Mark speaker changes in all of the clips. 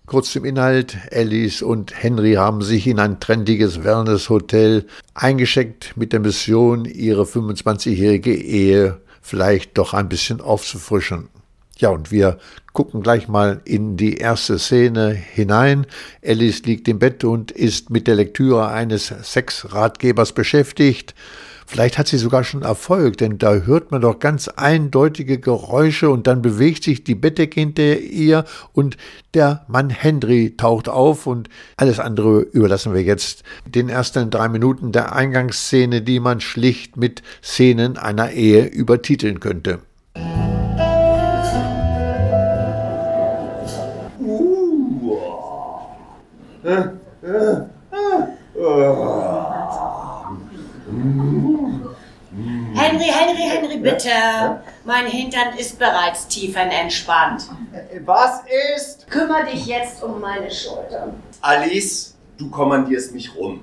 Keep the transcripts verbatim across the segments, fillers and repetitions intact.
Speaker 1: Kurz zum Inhalt. Alice und Henry haben sich in ein trendiges Wellness-Hotel eingeschickt mit der Mission, ihre fünfundzwanzigjährige Ehe vielleicht doch ein bisschen aufzufrischen. Ja, und wir gucken gleich mal in die erste Szene hinein. Alice liegt im Bett und ist mit der Lektüre eines Sexratgebers beschäftigt. Vielleicht hat sie sogar schon Erfolg, denn da hört man doch ganz eindeutige Geräusche und dann bewegt sich die Bettdecke hinter ihr und der Mann Henry taucht auf und alles andere überlassen wir jetzt den ersten drei Minuten der Eingangsszene, die man schlicht mit Szenen einer Ehe übertiteln könnte.
Speaker 2: Henry, Henry, Henry, bitte. Mein Hintern ist bereits tiefenentspannt.
Speaker 3: Was ist?
Speaker 2: Kümmer dich jetzt um meine Schulter.
Speaker 3: Alice, du kommandierst mich rum.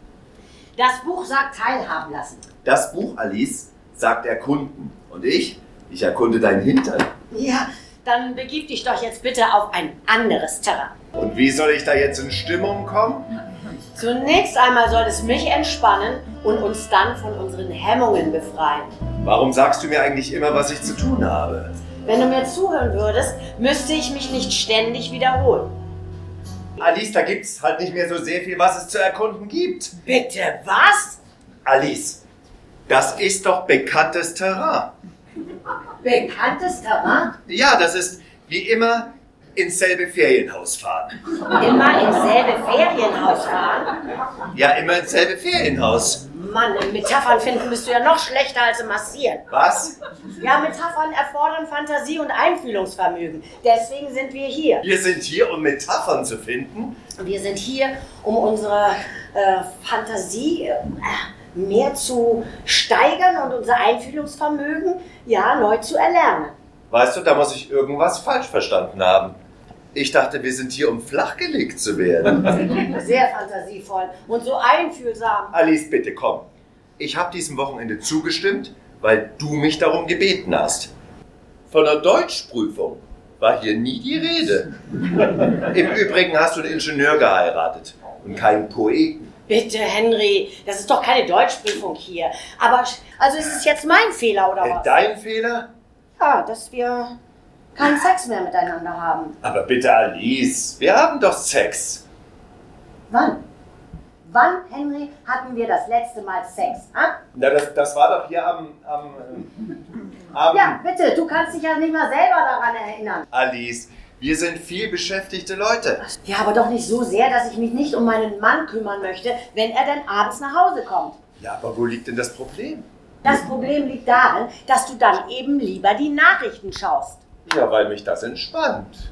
Speaker 2: Das Buch sagt teilhaben lassen.
Speaker 3: Das Buch, Alice, sagt erkunden. Und ich? Ich erkunde deinen Hintern.
Speaker 2: Ja, dann begib dich doch jetzt bitte auf ein anderes Terrain.
Speaker 3: Und wie soll ich da jetzt in Stimmung kommen?
Speaker 2: Zunächst einmal soll es mich entspannen und uns dann von unseren Hemmungen befreien.
Speaker 3: Warum sagst du mir eigentlich immer, was ich zu tun habe?
Speaker 2: Wenn du mir zuhören würdest, müsste ich mich nicht ständig wiederholen.
Speaker 3: Alice, da gibt's halt nicht mehr so sehr viel, was es zu erkunden gibt.
Speaker 2: Bitte, was?
Speaker 3: Alice, das ist doch bekanntes Terrain.
Speaker 2: Bekanntes Terrain?
Speaker 3: Ja, das ist wie immer ins selbe Ferienhaus fahren.
Speaker 2: Immer ins selbe Ferienhaus fahren?
Speaker 3: Ja, immer ins selbe Ferienhaus.
Speaker 2: Mann, Metaphern finden bist du ja noch schlechter als im Massieren.
Speaker 3: Was?
Speaker 2: Ja, Metaphern erfordern Fantasie und Einfühlungsvermögen. Deswegen sind wir hier.
Speaker 3: Wir sind hier, um Metaphern zu finden?
Speaker 2: Wir sind hier, um unsere äh, Fantasie äh, mehr zu steigern und unser Einfühlungsvermögen, ja, neu zu erlernen.
Speaker 3: Weißt du, da muss ich irgendwas falsch verstanden haben. Ich dachte, wir sind hier, um flachgelegt zu werden.
Speaker 2: Sehr fantasievoll und so einfühlsam.
Speaker 3: Alice, bitte komm. Ich habe diesem Wochenende zugestimmt, weil du mich darum gebeten hast. Von der Deutschprüfung war hier nie die Rede. Im Übrigen hast du einen Ingenieur geheiratet und keinen Poeten.
Speaker 2: Bitte, Henry, das ist doch keine Deutschprüfung hier. Aber, also ist es jetzt mein Fehler, oder was?
Speaker 3: Dein Fehler?
Speaker 2: Ja, dass wir keinen Sex mehr miteinander haben.
Speaker 3: Aber bitte, Alice, wir haben doch Sex.
Speaker 2: Wann? Wann, Henry, hatten wir das letzte Mal Sex? Ah?
Speaker 3: Na, das, das war doch hier am, am, am...
Speaker 2: Ja, bitte, du kannst dich ja nicht mal selber daran erinnern.
Speaker 3: Alice, wir sind viel beschäftigte Leute.
Speaker 2: Ja, aber doch nicht so sehr, dass ich mich nicht um meinen Mann kümmern möchte, wenn er dann abends nach Hause kommt.
Speaker 3: Ja, aber wo liegt denn das Problem?
Speaker 2: Das Problem liegt darin, dass du dann eben lieber die Nachrichten schaust.
Speaker 3: Ja, weil mich das entspannt.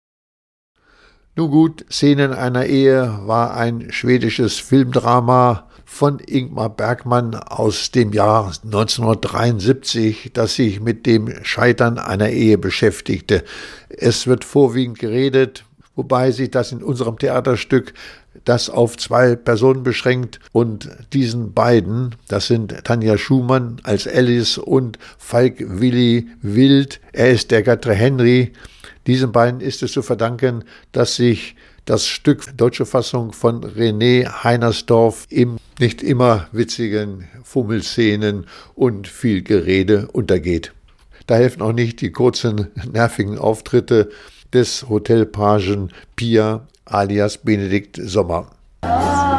Speaker 1: Nun gut, Szenen einer Ehe war ein schwedisches Filmdrama von Ingmar Bergman aus dem Jahr neunzehnhundertdreiundsiebzig, das sich mit dem Scheitern einer Ehe beschäftigte. Es wird vorwiegend geredet, wobei sich das in unserem Theaterstück das auf zwei Personen beschränkt und diesen beiden, das sind Tanja Schumann als Alice und Falk Willi Wild, er ist der Gatte Henry, diesen beiden ist es zu verdanken, dass sich das Stück deutsche Fassung von René Heinersdorf im nicht immer witzigen Fummelszenen und viel Gerede untergeht. Da helfen auch nicht die kurzen, nervigen Auftritte des Hotelpagen Pia alias Benedikt Sommer.
Speaker 3: Oh,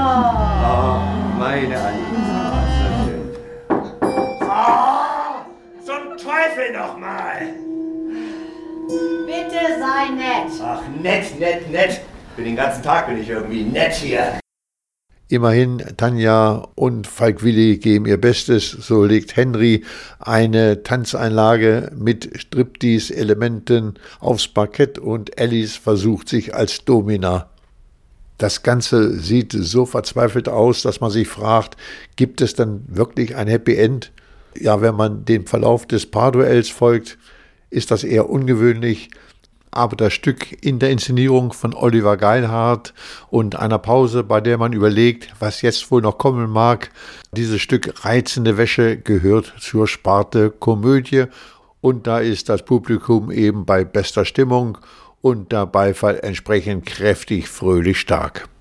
Speaker 3: meine Alice.
Speaker 4: Oh, zum Teufel nochmal!
Speaker 2: Bitte sei nett.
Speaker 3: Ach, nett, nett, nett. Für den ganzen Tag bin ich irgendwie nett hier.
Speaker 1: Immerhin, Tanja und Falk Willi geben ihr Bestes, so legt Henry eine Tanzeinlage mit Striptease-Elementen aufs Parkett und Alice versucht sich als Domina. Das Ganze sieht so verzweifelt aus, dass man sich fragt, gibt es dann wirklich ein Happy End? Ja, wenn man dem Verlauf des Paarduells folgt, ist das eher ungewöhnlich. Aber das Stück in der Inszenierung von Oliver Geilhardt und einer Pause, bei der man überlegt, was jetzt wohl noch kommen mag, dieses Stück Reizende Wäsche gehört zur Sparte Komödie und da ist das Publikum eben bei bester Stimmung und der Beifall entsprechend kräftig, fröhlich stark.